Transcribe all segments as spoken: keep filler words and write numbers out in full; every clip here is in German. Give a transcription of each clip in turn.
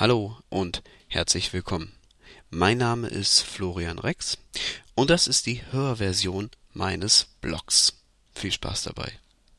Hallo und herzlich willkommen. Mein Name ist Florian Rex und das ist die Hörversion meines Blogs. Viel Spaß dabei.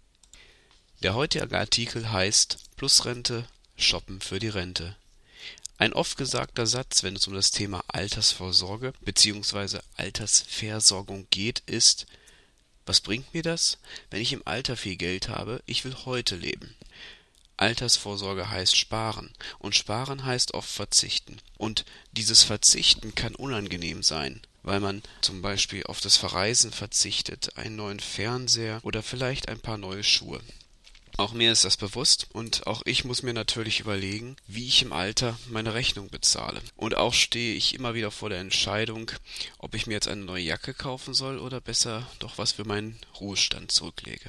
Der heutige Artikel heißt Plusrente, Shoppen für die Rente. Ein oft gesagter Satz, wenn es um das Thema Altersvorsorge bzw. Altersversorgung geht, ist: Was bringt mir das, wenn ich im Alter viel Geld habe? Ich will heute leben. Altersvorsorge heißt sparen und sparen heißt oft verzichten. Und dieses Verzichten kann unangenehm sein, weil man zum Beispiel auf das Verreisen verzichtet, einen neuen Fernseher oder vielleicht ein paar neue Schuhe. Auch mir ist das bewusst und auch ich muss mir natürlich überlegen, wie ich im Alter meine Rechnung bezahle. Und auch stehe ich immer wieder vor der Entscheidung, ob ich mir jetzt eine neue Jacke kaufen soll oder besser doch was für meinen Ruhestand zurücklege.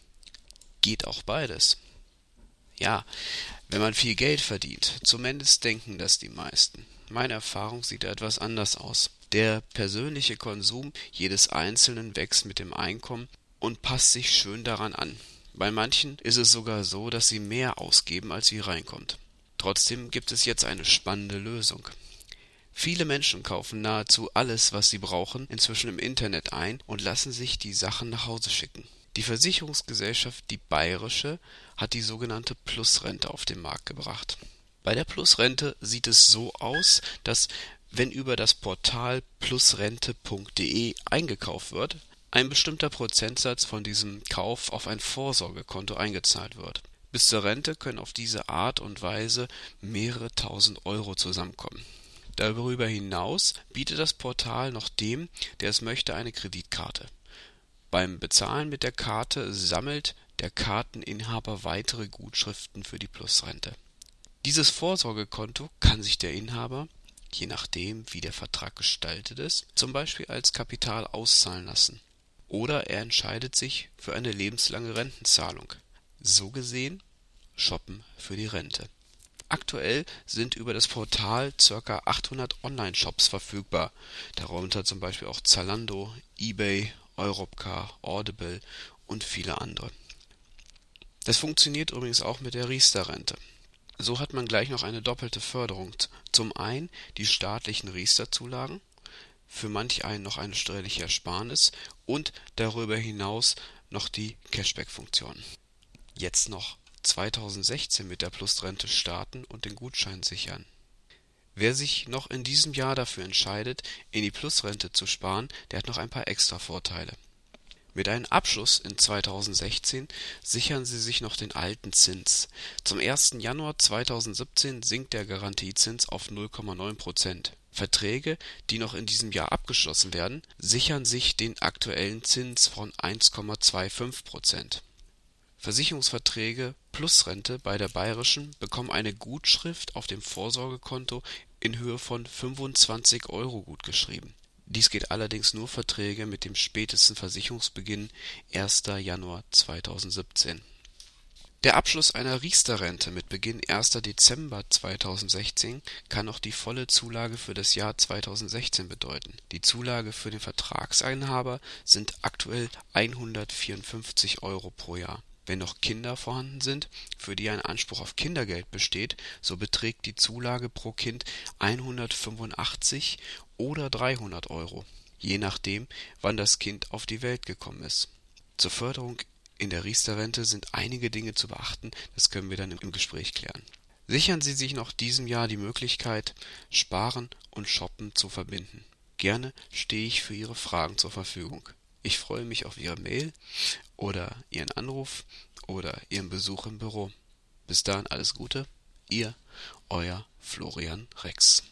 Geht auch beides. Ja, wenn man viel Geld verdient, zumindest denken das die meisten. Meine Erfahrung sieht etwas anders aus. Der persönliche Konsum jedes Einzelnen wächst mit dem Einkommen und passt sich schön daran an. Bei manchen ist es sogar so, dass sie mehr ausgeben, als sie reinkommt. Trotzdem gibt es jetzt eine spannende Lösung. Viele Menschen kaufen nahezu alles, was sie brauchen, inzwischen im Internet ein und lassen sich die Sachen nach Hause schicken. Die Versicherungsgesellschaft Die Bayerische hat die sogenannte Plusrente auf den Markt gebracht. Bei der Plusrente sieht es so aus, dass, wenn über das Portal plusrente punkt de eingekauft wird, ein bestimmter Prozentsatz von diesem Kauf auf ein Vorsorgekonto eingezahlt wird. Bis zur Rente können auf diese Art und Weise mehrere tausend Euro zusammenkommen. Darüber hinaus bietet das Portal noch dem, der es möchte, eine Kreditkarte. Beim Bezahlen mit der Karte sammelt der Karteninhaber weitere Gutschriften für die Plusrente. Dieses Vorsorgekonto kann sich der Inhaber, je nachdem wie der Vertrag gestaltet ist, zum Beispiel als Kapital auszahlen lassen. Oder er entscheidet sich für eine lebenslange Rentenzahlung. So gesehen Shoppen für die Rente. Aktuell sind über das Portal ca. achthundert Online-Shops verfügbar, darunter zum Beispiel auch Zalando, eBay, Europcar, Audible und viele andere. Das funktioniert übrigens auch mit der Riester-Rente. So hat man gleich noch eine doppelte Förderung. Zum einen die staatlichen Riester-Zulagen, für manch einen noch eine steuerliche Ersparnis und darüber hinaus noch die Cashback-Funktion. Jetzt noch zweitausendsechzehn mit der Plusrente starten und den Gutschein sichern. Wer sich noch in diesem Jahr dafür entscheidet, in die Plusrente zu sparen, der hat noch ein paar extra Vorteile. Mit einem Abschluss in zweitausendsechzehn sichern Sie sich noch den alten Zins. Zum ersten Januar zweitausendsiebzehn sinkt der Garantiezins auf null Komma neun Prozent. Verträge, die noch in diesem Jahr abgeschlossen werden, sichern sich den aktuellen Zins von eins Komma fünfundzwanzig Prozent. Versicherungsverträge Plusrente bei der Bayerischen bekommen eine Gutschrift auf dem Vorsorgekonto in Höhe von fünfundzwanzig Euro gutgeschrieben. Dies gilt allerdings nur Verträge mit dem spätesten Versicherungsbeginn erster Januar zweitausendsiebzehn. Der Abschluss einer Riester-Rente mit Beginn erster Dezember zweitausendsechzehn kann noch die volle Zulage für das Jahr zweitausendsechzehn bedeuten. Die Zulage für den Vertragsinhaber sind aktuell hundertvierundfünfzig Euro pro Jahr. Wenn noch Kinder vorhanden sind, für die ein Anspruch auf Kindergeld besteht, so beträgt die Zulage pro Kind hundertfünfundachtzig oder dreihundert Euro, je nachdem, wann das Kind auf die Welt gekommen ist. Zur Förderung in der Riester-Rente sind einige Dinge zu beachten, das können wir dann im Gespräch klären. Sichern Sie sich noch diesem Jahr die Möglichkeit, Sparen und Shoppen zu verbinden. Gerne stehe ich für Ihre Fragen zur Verfügung. Ich freue mich auf Ihre Mail oder Ihren Anruf oder Ihren Besuch im Büro. Bis dahin alles Gute, Ihr, Euer Florian Rex.